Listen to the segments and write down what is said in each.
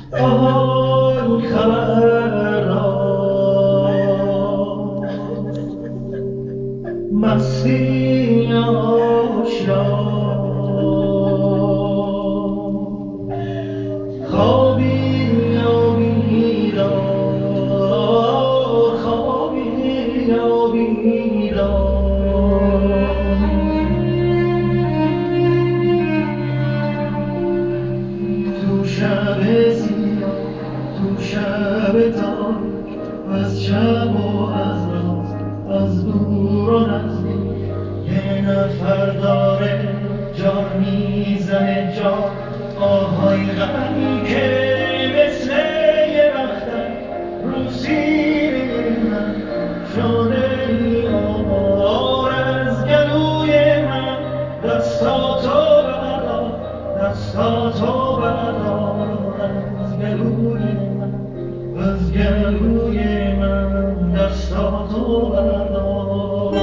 آن خبر را مستی آشیان خوابی یا بیدار خوابی یا بیدار تو شب سیاه تو شب تاریک از شب و از راز از دور و نزدیک یه نفر داره جان میزنه جان آهای غمی که مثل یه بختک رو سینه من شده ای آمار از گلوی من دستاتو بردار دستاتو بردار از گلوی من از گلوی من دستاتو بردار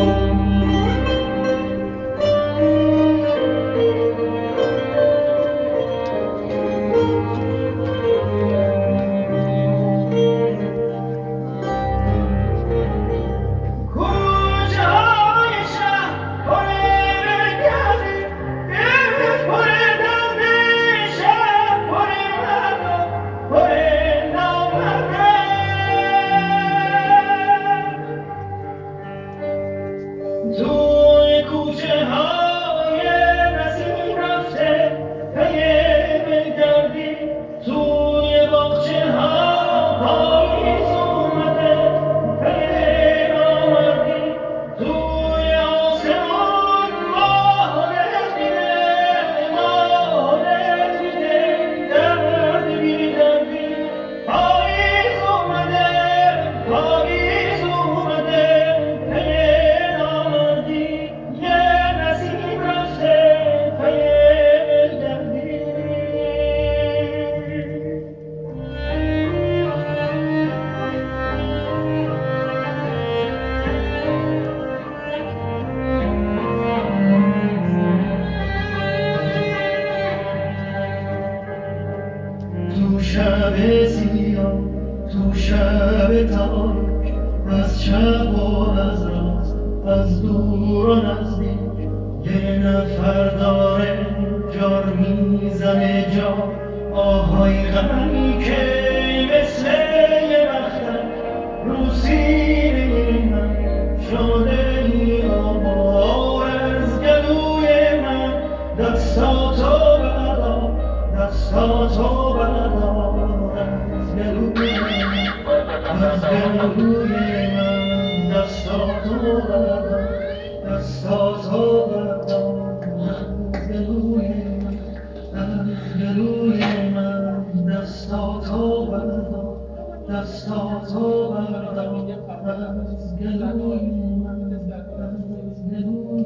توی کوچه های نسیم رفته پی دردی توی باغچه ها پاییز اومده پی نامردی توی آسمون ماهت میده درد بی دردی پاییز اومده پاییز اومده پی تو شب سیاه تو شب تاریک از شب و از راز از دور و نزدیک یه نفر داره جار میزنه جا آهای غمی که مثل یه بختک رو سینه من شده ای آمار از گلوی من دستاتو بردار دستاتو بردار از گلوی من از گلوی من دستاتو بردار دستاتو بردار از گلوی من از گلوی من دستاتو بردار دستاتو بردار از گلوی من از گلوی